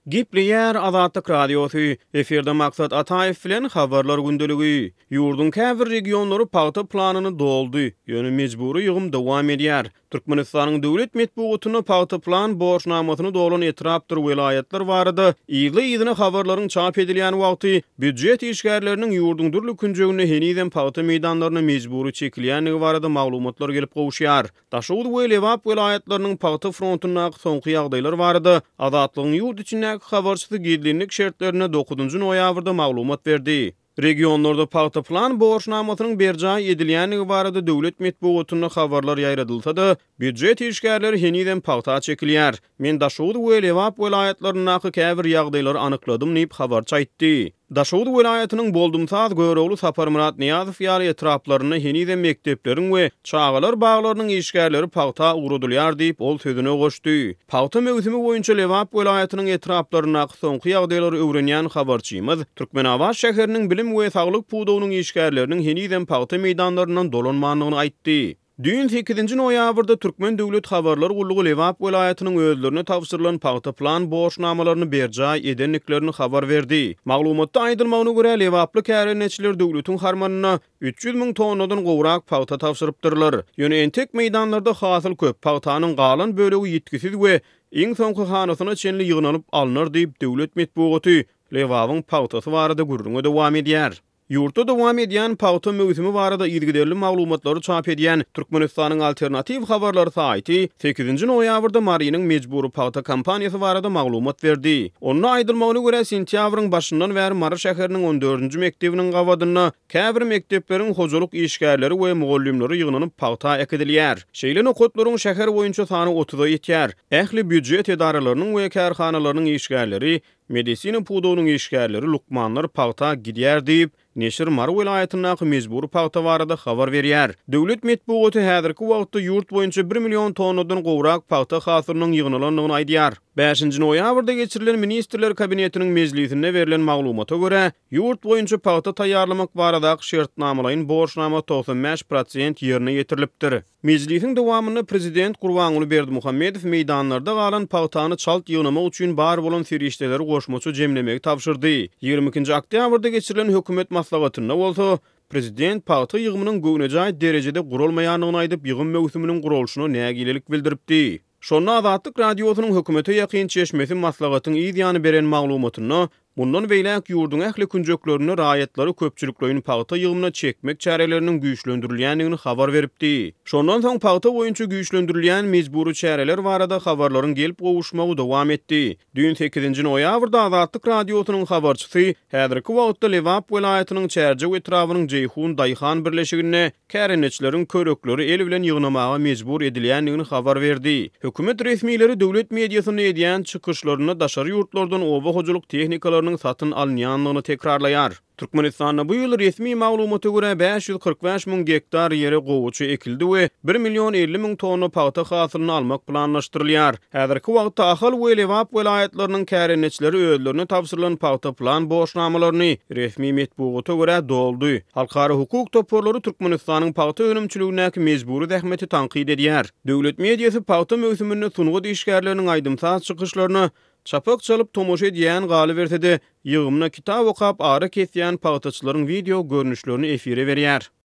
Gipliyer Azatlyk Radiosu eferde maksat Ataev bilen habarlar gündöligi. Yurdun käbir regionlary paýta planyny doldy. Ýöne mejburi ýygym dowam edýär. Türkmenistanyň döwlet medeniýetine paýta plan borçnamasyny dolan etrapdyr welaýatlar barada. Ýyly-ýylyna habarlaryň çap edilýän wagty büdjet işgärleriniň yurdun dürli künjegine heniden paýta meýdanlaryna mejburi çekilýänligi barada maglumatlar gelip gowuşýar. Daşowut we Lewap welaýatlarynyň paýta frontunaky soňky ýagdaýlar barada Azatlygyň ýurt içinde habarçysy gidlenlik şertlerine 9-njy noýabrda maglumat berdi. Regionlarda paýta plan borçnamasynyň berjaý edilýänligi barada döwlet medeniýetine habarlar ýaýradylsa-da, büdjet işgärleri heniden paýta çekilýär. Men Daşowut we Lewap welaýatlarynyň käbir ýagdaýlary anykladym diýip habarçy aýtdy. Daşowut welaýatynyň boldumsaz görewli Sapar Murat Niýazow ýaly etraplaryna heniden mekdepleriň we çağalar baglarynyň işgärleri paýta ugrudylýar diýip ol sözüne goşdy. Paýta mewsimi boýunça Lewap welaýatynyň etraplaryna soňky ýagdaýlary öwrenýän habarçymyz Türkmenabad şäheriniň bilim we saglyk puwdawynyň işgärleriniň heniden paýta meýdanlaryndan dolanmanlygyny aýtdy. Dün 8-nji noýabrda Türkmen döwlet habarlar gullugy Lewap welaýatynyň özlerine tawsyrylan paýta plan borçnamalaryny berjaý edenliklerini habar berdi. Maglumatda aýdylmagyna görä Lewaply kärenetçiler döwletiň harmanyna 300 000 tonnadan gowrak paýta tawsyrypdyrlar. Ýöne entek meýdanlarda hasyl köp paýtanyň galan bölegi ýetkisiz we iň soňky hanasyna çenli ýygnanyp alynır diýip döwlet medeniýeti Lewapyň paýtasy barada gurrunga dowam edýär. Yurtda dowam edýän paýta mewsimi barada ýygyderli maglumatlary çap edýän Türkmenistanyň alternativ habarlary saýty 8-nji noýabrda Marynyň mejburi paýta kampaniýasy barada maglumat berdi. Onun aýdylmagyna görä sentýabryň başyndan bäri Mary şäheriniň 14-nji mektebiniň gawadyna käbir mekdepleriň hojalyk işgärleri we mugallimleri ýygnanyp paýta ekidilýär. Şeýle okutlaryň şäher boýunça sany 30-a ýetýär. Ähli büdjet edaralarynyň we kärhanalarynyň işgärleri, medisina puwdawynyň işgärleri, lukmanlar paýta gidýär diýip Neşir Mary welaýatynyň mejburi paýta barada habar berýär. Döwlet medeniýeti häzirki wagtda ýurt boýunça 1 million tonnadan gowrak paýta hasyrynyň ýygnalandygyny aýdýar. 5-nji noýabrda geçirilen ministrler kabinetiniň mejlisinde berilen maglumata görä, ýurt boýunça paýta taýýarlamak baradaky şertnamalaryň borçnama 95% ýerine ýetirilipdir. Mejlisiň dowamyny prezident Gurbanuly Berdimuhammedow meýdanlarda galan paýtany çalt ýygnamak üçin bar bolan ferişdeleri goşmaçy jemlemek tapşyrdy. 22-nji oktýabrda geçirilen hökümet maslahatyna bolsa, prezident paýta ýygmynyň göwnejäi derejede gurulmaýanlygyny aýdyp ýygym mewsuminiň gurulşyna nägilelik bildiripdi. Şonda Azatlyk Radiosynyň hökümete ýakyn çeşmesi maslahatyň ýygyny beren maglumatyny bundan beýlek ýurdun ähli künjeklerini raýatlary köpçüliklerini paýta ýygmyna çekmek çäreleriniň güýçlendirilýänligini habar beripdi. Şondan soň paýta boýunça güýçlendirilýän mejburi çäreler barada habarlaryň gelip gowuşmagy dowam etdi. Dün 8-nji noýabrda Azatlyk Radiosynyň habarçysy häzirki wagtda Lewap welaýatynyň Çärje we etrawynyň Jeyhun Daýhan birleşigine kärenetçileriň körekleri el bilen ýygnamaga mejbur edilýänligini habar berdi. Hökümet resmiýetleri döwlet mediasyna edýän çykyşlaryna daşary ýurtlardan oba hojalyk tehnikalarynyň satyn alınýanlygyny tekrarlaýar. Türkmenistanda bu ýyl resmi maglumata görä 545 000 hektar ýere gowuçy ekildi we 1 million 50 000 tonna paýta hasylyny almak planlaşdyrylýar. Häzirki wagtda ahal we Lewap welaýatlarynyň kärenetçileri özlerine tawsyrylan paýta plan borçnamalaryny resmi medeniýete görä doldy. Halkara hukuk toporlary Türkmenistanyň paýta önümçiligine mejburi zähmeti tanqid edýär. Döwlet mediasy paýta mewsumini sungy işgärleriniň aýdymsaz çykyşlaryny çapyk çalyp tomoş edýän galy bersede ýygymna kitap okap ara kesýän paýtaçylaryň video görnüşlerini efire berýär.